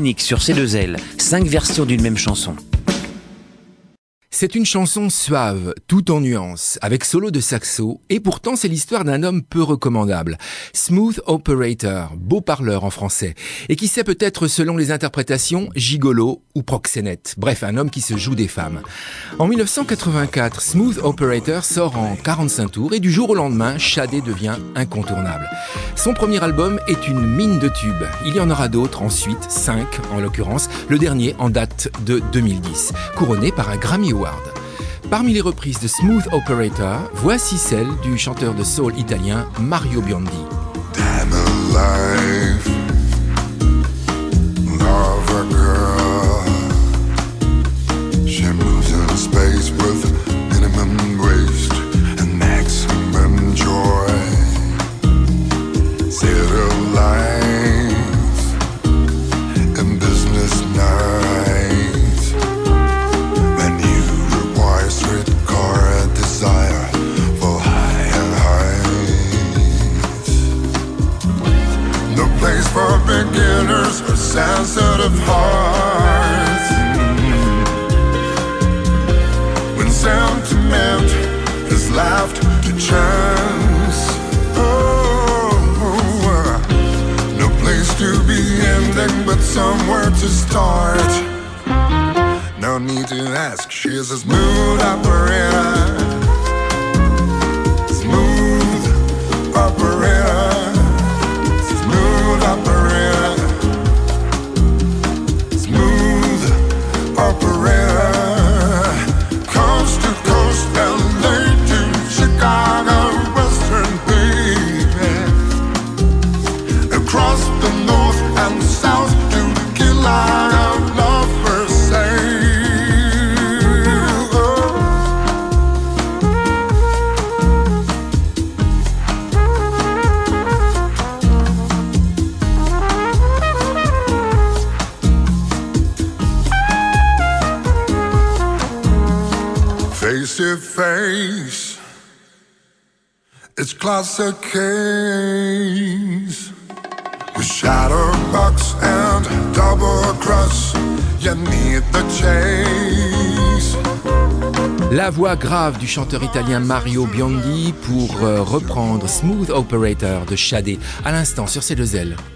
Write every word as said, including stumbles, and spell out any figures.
unique sur C deux L, cinq versions d'une même chanson. C'est une chanson suave, tout en nuances, avec solo de saxo, et pourtant c'est l'histoire d'un homme peu recommandable. Smooth Operator, beau parleur en français, et qui sait peut-être selon les interprétations, gigolo ou proxénète. Bref, un homme qui se joue des femmes. En dix-neuf cent quatre-vingt-quatre, Smooth Operator sort en quarante-cinq tours, et du jour au lendemain, Shadé devient incontournable. Son premier album est une mine de tubes. Il y en aura d'autres ensuite, cinq en l'occurrence, le dernier en date de deux mille dix, couronné par un Grammy Award. Parmi les reprises de Smooth Operator, voici celle du chanteur de soul italien Mario Biondi. Time alive, love a girl. She moves in space with minimum waste and maximum joy. Zero lines and business nights. Streetcar desire for higher heights. No place for beginners or sensitive hearts. When sentiment is left to chance. Oh, no place to be ending, but somewhere to start. No need to ask, she's a smooth operator. Smooth operator. Smooth operator. Smooth operator. Coast to coast, L A to Chicago, Western baby. Across the north and south to Carolina, love per se. Face to face, it's classic case. With shadowbox and double cross, you need the chase. La voix grave du chanteur italien Mario Biondi pour euh, reprendre Smooth Operator de Shadé à l'instant sur C deux L.